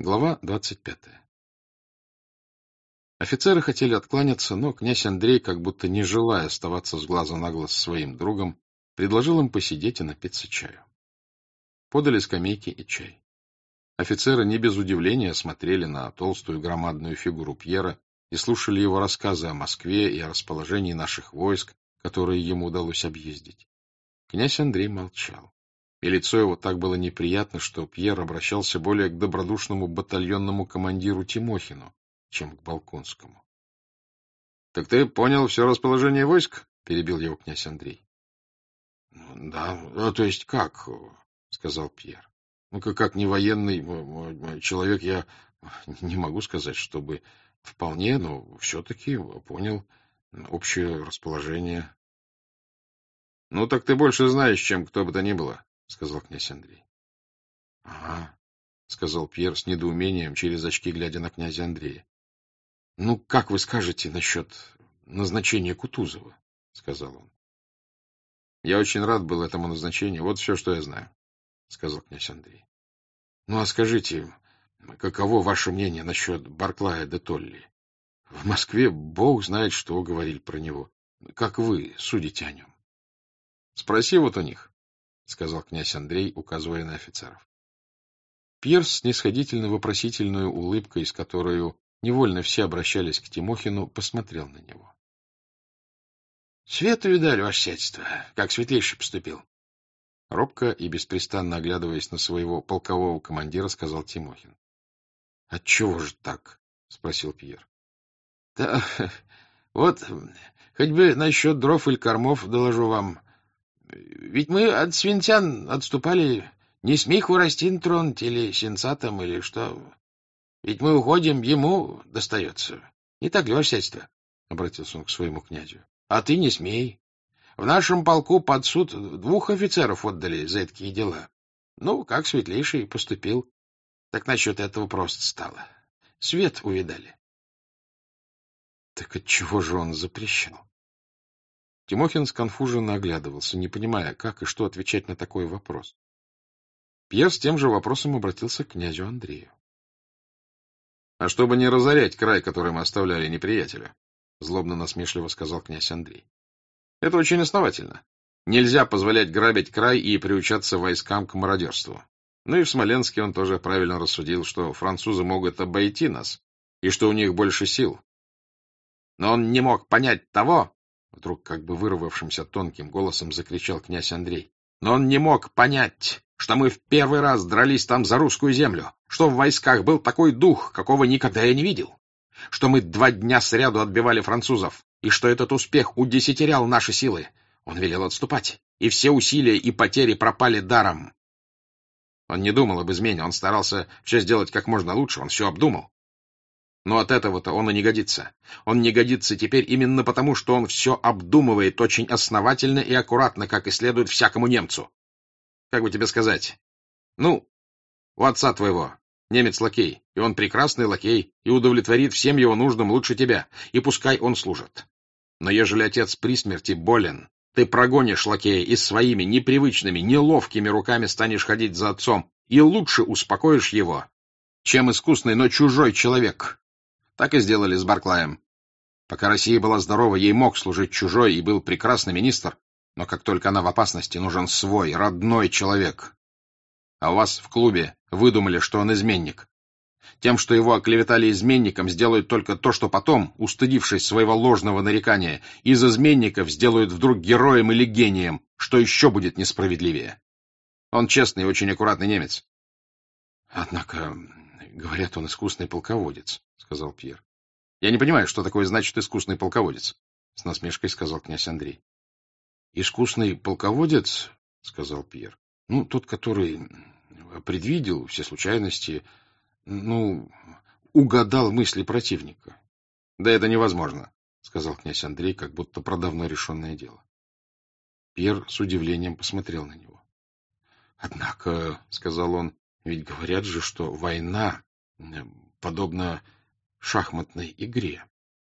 Глава 25. Офицеры хотели откланяться, но князь Андрей, как будто не желая оставаться с глазу на глаз с своим другом, предложил им посидеть и напиться чаю. Подали скамейки и чай. Офицеры не без удивления смотрели на толстую громадную фигуру Пьера и слушали его рассказы о Москве и о расположении наших войск, которые ему удалось объездить. Князь Андрей молчал. И лицо его так было неприятно, что Пьер обращался более к добродушному батальонному командиру Тимохину, чем к Балконскому. — Так ты понял все расположение войск? — перебил его князь Андрей. — Да, то есть как? — сказал Пьер. — Ну, как не военный человек, я не могу сказать, чтобы вполне, но все-таки понял общее расположение. — Ну, так ты больше знаешь, чем кто бы то ни было, — сказал князь Андрей. — Ага, — сказал Пьер с недоумением, через очки глядя на князя Андрея. — Ну, как вы скажете насчет назначения Кутузова? — сказал он. — Я очень рад был этому назначению. Вот все, что я знаю, — сказал князь Андрей. — Ну, а скажите, каково ваше мнение насчет Барклая де Толли? В Москве бог знает, что говорили про него. Как вы судите о нем? — Спроси вот у них, — сказал князь Андрей, указывая на офицеров. Пьер с снисходительно-вопросительной улыбкой, с которой невольно все обращались к Тимохину, посмотрел на него. — Свету видали, ваше сиятельство, как светлейший поступил. Робко и беспрестанно оглядываясь на своего полкового командира, сказал Тимохин. — Отчего же так? — спросил Пьер. — Да вот, хоть бы насчет дров или кормов доложу вам. Ведь мы от свинтян отступали, не смей хворостин тронуть или сенца там, или что. Ведь мы уходим, ему достается. Не так ли, ваше сиятельство? — обратился он к своему князю. — А ты не смей. В нашем полку под суд 2 офицеров отдали за такие дела. Ну, как светлейший поступил. Так насчет этого просто стало. Свет увидали. Так отчего же он запрещал? Тимохин сконфуженно оглядывался, не понимая, как и что отвечать на такой вопрос. Пьер с тем же вопросом обратился к князю Андрею. — А чтобы не разорять край, который мы оставляли неприятеля, — злобно-насмешливо сказал князь Андрей. — Это очень основательно. Нельзя позволять грабить край и приучаться войскам к мародерству. Ну и в Смоленске он тоже правильно рассудил, что французы могут обойти нас, и что у них больше сил. Но он не мог понять того, вдруг как бы вырвавшимся тонким голосом закричал князь Андрей, но он не мог понять, что мы в первый раз дрались там за русскую землю, что в войсках был такой дух, какого никогда я не видел, что мы 2 дня сряду отбивали французов, и что этот успех удесятерял наши силы. Он велел отступать, и все усилия и потери пропали даром. Он не думал об измене, он старался все сделать как можно лучше, он все обдумал. Но от этого-то он и не годится. Он не годится теперь именно потому, что он все обдумывает очень основательно и аккуратно, как и следует всякому немцу. Как бы тебе сказать? Ну, у отца твоего немец-лакей, и он прекрасный лакей, и удовлетворит всем его нуждам лучше тебя, и пускай он служит. Но ежели отец при смерти болен, ты прогонишь лакея и своими непривычными, неловкими руками станешь ходить за отцом, и лучше успокоишь его, чем искусный, но чужой человек. Так и сделали с Барклаем. Пока Россия была здорова, ей мог служить чужой и был прекрасный министр, но как только она в опасности, нужен свой, родной человек. А у вас в клубе выдумали, что он изменник. Тем, что его оклеветали изменником, сделают только то, что потом, устыдившись своего ложного нарекания, из изменников сделают вдруг героем или гением, что еще будет несправедливее. Он честный и очень аккуратный немец. — Однако, говорят, он искусный полководец, — сказал Пьер. — Я не понимаю, что такое значит искусный полководец, — с насмешкой сказал князь Андрей. — Искусный полководец, — сказал Пьер, — ну, тот, который предвидел все случайности, ну, угадал мысли противника. — Да это невозможно, — сказал князь Андрей, как будто про давно решенное дело. Пьер с удивлением посмотрел на него. — Однако, — сказал он, — ведь говорят же, что война подобна шахматной игре.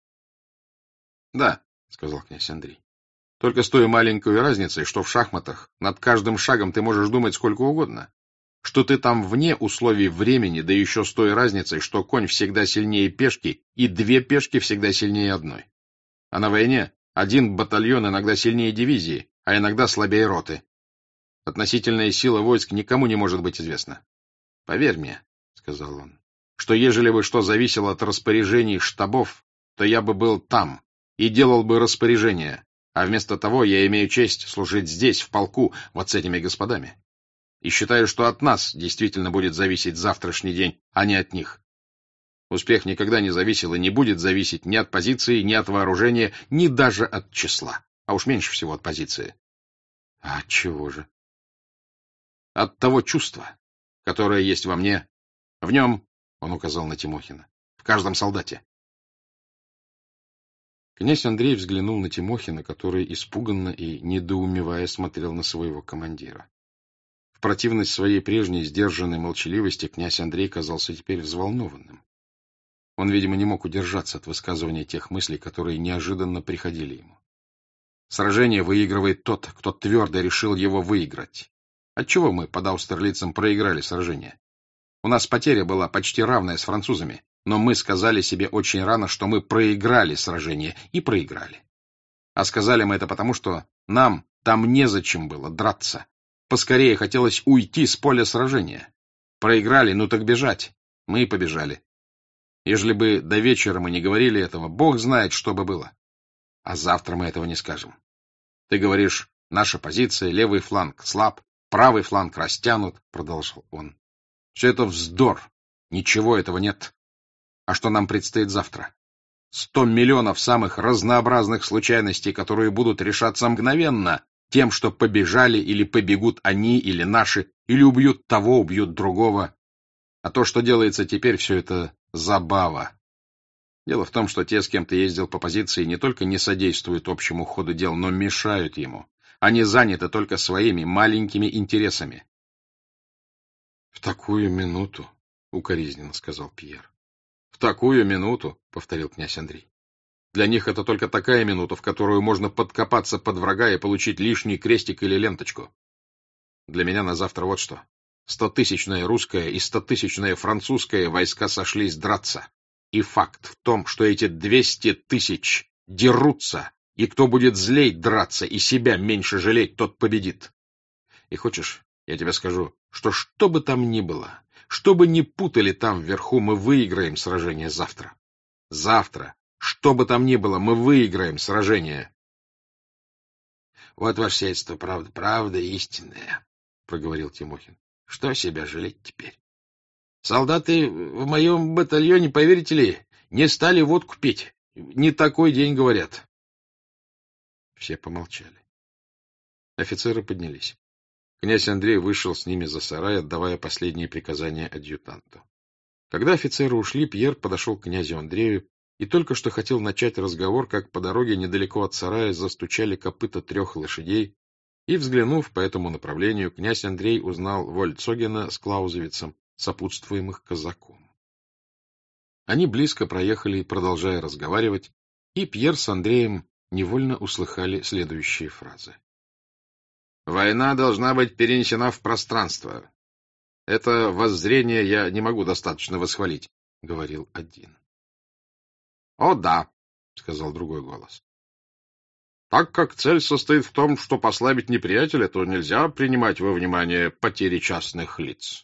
— Да, — сказал князь Андрей, — только с той маленькой разницей, что в шахматах над каждым шагом ты можешь думать сколько угодно. что ты там вне условий времени, да еще с той разницей, что конь всегда сильнее пешки, и две пешки всегда сильнее одной. А на войне один батальон иногда сильнее дивизии, а иногда слабее роты. Относительная сила войск никому не может быть известна. Поверь мне, — сказал он, — что ежели бы что зависело от распоряжений штабов, то я бы был там и делал бы распоряжения, а вместо того я имею честь служить здесь, в полку, вот с этими господами. И считаю, что от нас действительно будет зависеть завтрашний день, а не от них. Успех никогда не зависел и не будет зависеть ни от позиции, ни от вооружения, ни даже от числа, а уж меньше всего от позиции. А от чего же? От того чувства, которое есть во мне, в нем, — он указал на Тимохина, — в каждом солдате. Князь Андрей взглянул на Тимохина, который испуганно и недоумевая смотрел на своего командира. В противность своей прежней сдержанной молчаливости князь Андрей казался теперь взволнованным. Он, видимо, не мог удержаться от высказывания тех мыслей, которые неожиданно приходили ему. Сражение выигрывает тот, кто твердо решил его выиграть. Отчего мы под Аустерлицем проиграли сражение? У нас потеря была почти равная с французами, но мы сказали себе очень рано, что мы проиграли сражение, и проиграли. А сказали мы это потому, что нам там незачем было драться. Поскорее хотелось уйти с поля сражения. Проиграли, ну так бежать. Мы и побежали. Ежели бы до вечера мы не говорили этого, Бог знает, что бы было. А завтра мы этого не скажем. Ты говоришь, наша позиция, левый фланг слаб, правый фланг растянут, — продолжил он. Все это вздор. Ничего этого нет. А что нам предстоит завтра? 100 миллионов самых разнообразных случайностей, которые будут решаться мгновенно тем, что побежали или побегут они или наши, или убьют того, убьют другого. А то, что делается теперь, все это забава. Дело в том, что те, с кем ты ездил по позиции, не только не содействуют общему ходу дел, но мешают ему. Они заняты только своими маленькими интересами. — В такую минуту, — укоризненно сказал Пьер. — В такую минуту, — повторил князь Андрей. Для них это только такая минута, в которую можно подкопаться под врага и получить лишний крестик или ленточку. Для меня на завтра вот что. 100-тысячная русская и 100-тысячная французская войска сошлись драться. И факт в том, что эти 200 тысяч дерутся, и кто будет злей драться и себя меньше жалеть, тот победит. И хочешь, я тебе скажу, что бы там ни было, что бы ни путали там вверху, мы выиграем сражение завтра. Завтра. Что бы там ни было, мы выиграем сражение. — Вот ваше сиятельство, правда истинная, — проговорил Тимохин. — Что себя жалеть теперь? Солдаты в моем батальоне, поверите ли, не стали водку пить. Не такой день, говорят. Все помолчали. Офицеры поднялись. Князь Андрей вышел с ними за сарай, отдавая последние приказания адъютанту. Когда офицеры ушли, Пьер подошел к князю Андрею и только что хотел начать разговор, как по дороге недалеко от сарая застучали копыта 3 лошадей, и, взглянув по этому направлению, князь Андрей узнал Вольцогена с Клаузевицем, сопутствуемых казаком. Они близко проехали, продолжая разговаривать, и Пьер с Андреем невольно услыхали следующие фразы. «Война должна быть перенесена в пространство. Это воззрение я не могу достаточно восхвалить», — говорил один. «О, да», — сказал другой голос. «Так как цель состоит в том, чтобы ослабить неприятеля, то нельзя принимать во внимание потери частных лиц».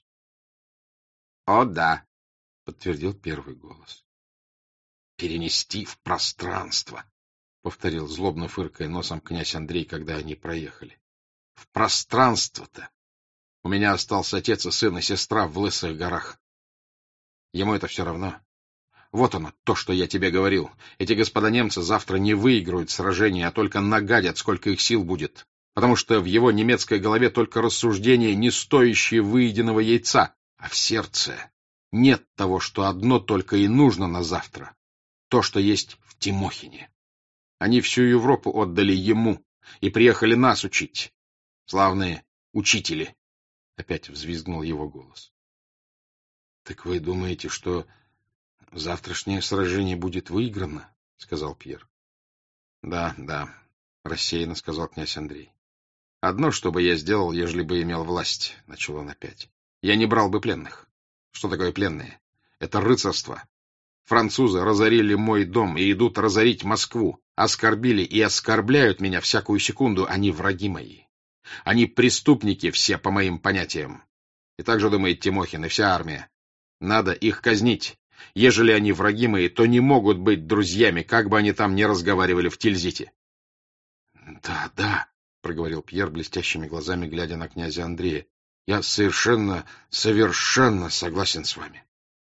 «О, да», — подтвердил первый голос. «Перенести в пространство», — повторил злобно фыркая носом князь Андрей, когда они проехали. «В пространство-то! У меня остался отец и сын и сестра в Лысых горах. Ему это все равно. Вот оно, то, что я тебе говорил. Эти господа немцы завтра не выиграют сражение, а только нагадят, сколько их сил будет, потому что в его немецкой голове только рассуждения, не стоящие выеденного яйца, а в сердце нет того, что одно только и нужно на завтра, то, что есть в Тимохине. Они всю Европу отдали ему и приехали нас учить. Славные учители!» Опять взвизгнул его голос. — Так вы думаете, что завтрашнее сражение будет выиграно? — сказал Пьер. — Да, — рассеянно сказал князь Андрей. — Одно, что бы я сделал, ежели бы имел власть, — начал он опять. я не брал бы пленных. Что такое пленные? Это рыцарство. Французы разорили мой дом и идут разорить Москву. Оскорбили и оскорбляют меня всякую секунду. Они враги мои. Они преступники все, по моим понятиям. И так же думает Тимохин и вся армия. Надо их казнить. Ежели они враги мои, то не могут быть друзьями, как бы они там ни разговаривали в Тильзите. — Да, да, — проговорил Пьер блестящими глазами, глядя на князя Андрея. — Я совершенно согласен с вами.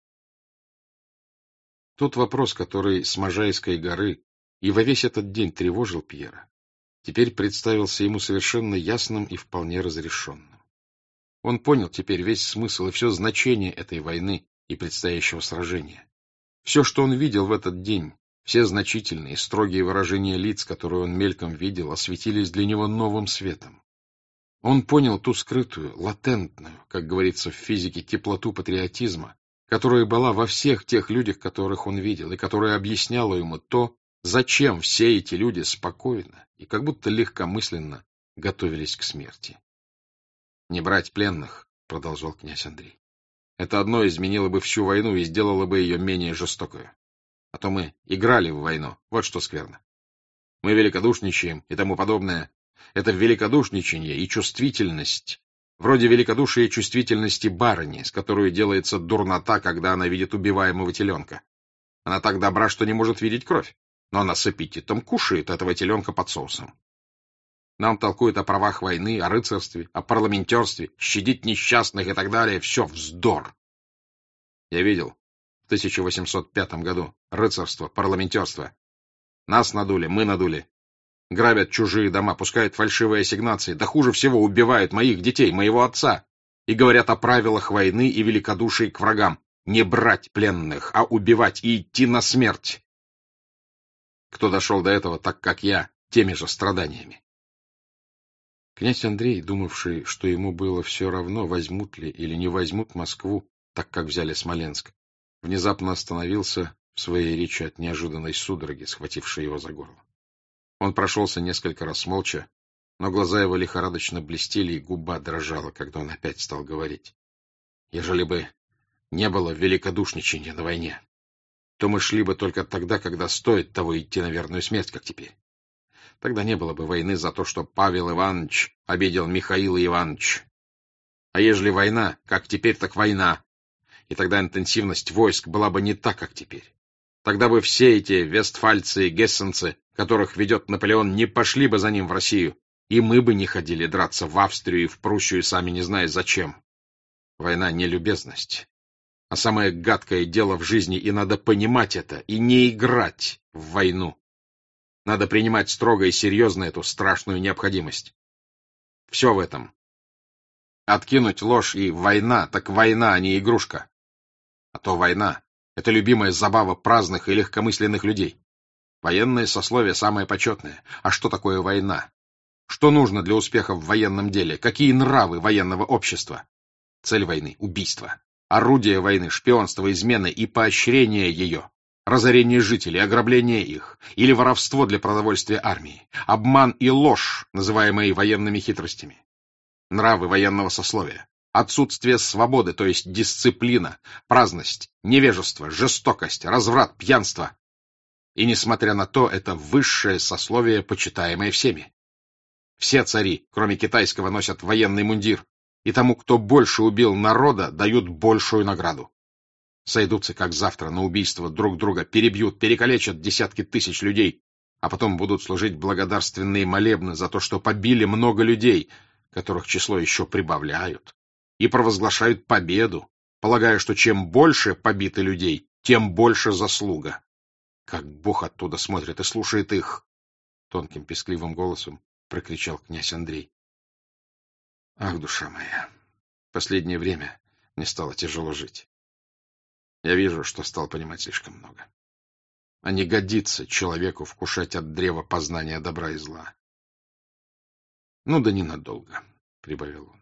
Тот вопрос, который с Можайской горы и во весь этот день тревожил Пьера, теперь представился ему совершенно ясным и вполне разрешенным. Он понял теперь весь смысл и все значение этой войны и предстоящего сражения. Все, что он видел в этот день, все значительные, строгие выражения лиц, которые он мельком видел, осветились для него новым светом. Он понял ту скрытую, латентную, как говорится в физике, теплоту патриотизма, которая была во всех тех людях, которых он видел, и которая объясняла ему то, зачем все эти люди спокойно и как будто легкомысленно готовились к смерти. «Не брать пленных», — продолжал князь Андрей. «Это одно изменило бы всю войну и сделало бы ее менее жестокой. А то мы играли в войну, вот что скверно. Мы великодушничаем и тому подобное. Это великодушничание и чувствительность, вроде великодушия и чувствительности барыни, с которой делается дурнота, когда она видит убиваемого теленка. Она так добра, что не может видеть кровь, но она с аппетитом кушает этого теленка под соусом. Нам толкуют о правах войны, о рыцарстве, о парламентерстве, щадить несчастных и так далее. Все вздор. Я видел в 1805 году рыцарство, парламентерство. Нас надули, мы надули. Грабят чужие дома, пускают фальшивые ассигнации, да хуже всего убивают моих детей, моего отца. И говорят о правилах войны и великодушии к врагам. Не брать пленных, а убивать и идти на смерть. Кто дошел до этого так, как я, теми же страданиями. Князь Андрей, думавший, что ему было все равно, возьмут ли или не возьмут Москву, так как взяли Смоленск, внезапно остановился в своей речи от неожиданной судороги, схватившей его за горло. Он прошелся несколько раз молча, но глаза его лихорадочно блестели, и губа дрожала, когда он опять стал говорить. Ежели бы не было великодушничания на войне, то мы шли бы только тогда, когда стоит того идти на верную смерть, как теперь. Тогда не было бы войны за то, что Павел Иванович обидел Михаила Ивановича. А ежели война, как теперь, так война. И тогда интенсивность войск была бы не так, как теперь. Тогда бы все эти вестфальцы и гессенцы, которых ведет Наполеон, не пошли бы за ним в Россию, и мы бы не ходили драться в Австрию и в Пруссию, сами не зная зачем. Война — не любезность, а самое гадкое дело в жизни, и надо понимать это, и не играть в войну. Надо принимать строго и серьезно эту страшную необходимость. Все в этом. Откинуть ложь и война, так война, а не игрушка. А то война — это любимая забава праздных и легкомысленных людей. Военное сословие самое почетное. А что такое война? Что нужно для успеха в военном деле? Какие нравы военного общества? Цель войны — убийство. Орудие войны — шпионство, измена и поощрение ее. Разорение жителей, ограбление их, или воровство для продовольствия армии, обман и ложь, называемые военными хитростями. Нравы военного сословия, отсутствие свободы, то есть дисциплина, праздность, невежество, жестокость, разврат, пьянство. И, несмотря на то, это высшее сословие, почитаемое всеми. Все цари, кроме китайского, носят военный мундир, и тому, кто больше убил народа, дают большую награду. Сойдутся, как завтра, на убийство друг друга, перебьют, перекалечат десятки тысяч людей, а потом будут служить благодарственные молебны за то, что побили много людей, которых число еще прибавляют, и провозглашают победу, полагая, что чем больше побито людей, тем больше заслуга. Как Бог оттуда смотрит и слушает их! — тонким пескливым голосом прокричал князь Андрей. Ах, душа моя! Последнее время мне стало тяжело жить. Я вижу, что стал понимать слишком много. А не годится человеку вкушать от древа познания добра и зла. Ну да ненадолго, — прибавил он.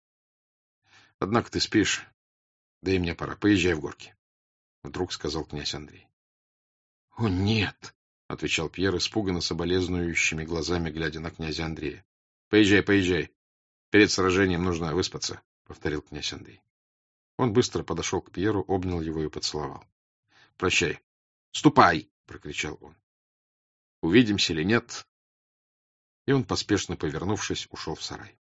Однако ты спишь, да и мне пора. Поезжай в горки, — вдруг сказал князь Андрей. — О, нет, — отвечал Пьер, испуганно соболезнующими глазами, глядя на князя Андрея. — Поезжай, поезжай. Перед сражением нужно выспаться, — повторил князь Андрей. Он быстро подошел к Пьеру, обнял его и поцеловал. — Прощай. — Ступай! — прокричал он. — Увидимся или нет? И он, поспешно повернувшись, ушел в сарай.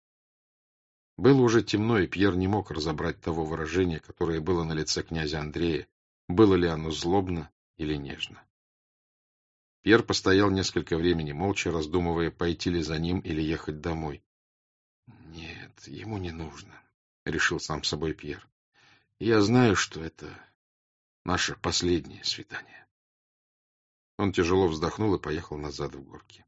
Было уже темно, и Пьер не мог разобрать того выражения, которое было на лице князя Андрея, было ли оно злобно или нежно. Пьер постоял несколько времени молча, раздумывая, пойти ли за ним или ехать домой. — Нет, ему не нужно, — решил сам собой Пьер. — Я знаю, что это наше последнее свидание. Он тяжело вздохнул и поехал назад в горки.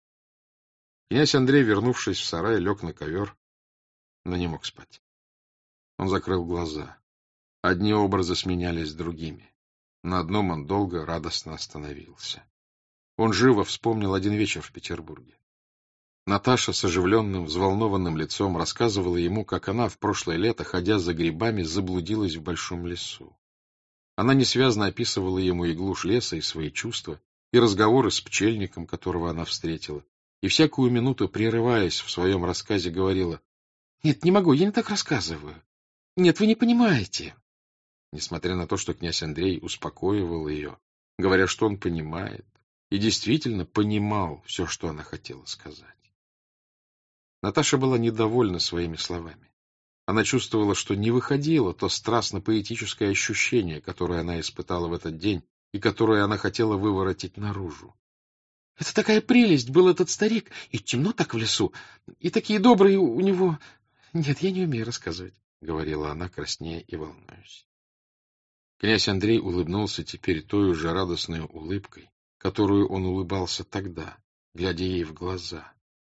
Князь Андрей, вернувшись в сарай, лег на ковер, но не мог спать. Он закрыл глаза. Одни образы сменялись другими. На одном он долго, радостно остановился. Он живо вспомнил один вечер в Петербурге. Наташа с оживленным, взволнованным лицом рассказывала ему, как она в прошлое лето, ходя за грибами, заблудилась в большом лесу. Она несвязно описывала ему и глушь леса, и свои чувства, и разговоры с пчельником, которого она встретила, и всякую минуту, прерываясь в своем рассказе, говорила: «Нет, не могу, я не так рассказываю. Нет, вы не понимаете». Несмотря на то, что князь Андрей успокоивал ее, говоря, что он понимает, и действительно понимал все, что она хотела сказать. Наташа была недовольна своими словами. Она чувствовала, что не выходило то страстно-поэтическое ощущение, которое она испытала в этот день и которое она хотела выворотить наружу. — Это такая прелесть был этот старик, и темно так в лесу, и такие добрые у него... Нет, я не умею рассказывать, — говорила она, краснея и волнуясь. Князь Андрей улыбнулся теперь той же радостной улыбкой, которую он улыбался тогда, глядя ей в глаза.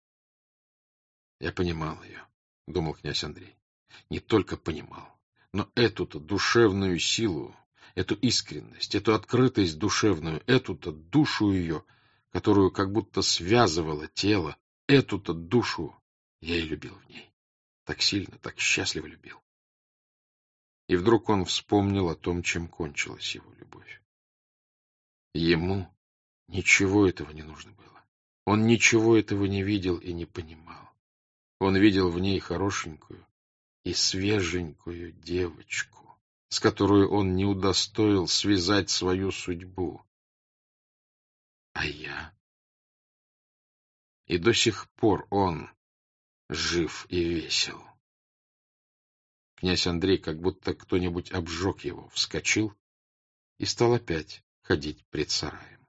«Я понимал ее», — думал князь Андрей. «Не только понимал, но эту-то душевную силу, эту искренность, эту открытость душевную, эту-то душу ее, которую как будто связывало тело, эту-то душу я и любил в ней. Так сильно, так счастливо любил». И вдруг он вспомнил о том, чем кончилась его любовь. Ему ничего этого не нужно было. Он ничего этого не видел и не понимал. Он видел в ней хорошенькую и свеженькую девочку, с которой он не удостоил связать свою судьбу. А я? И до сих пор он жив и весел. Князь Андрей, как будто кто-нибудь обжег его, вскочил и стал опять ходить пред сараем.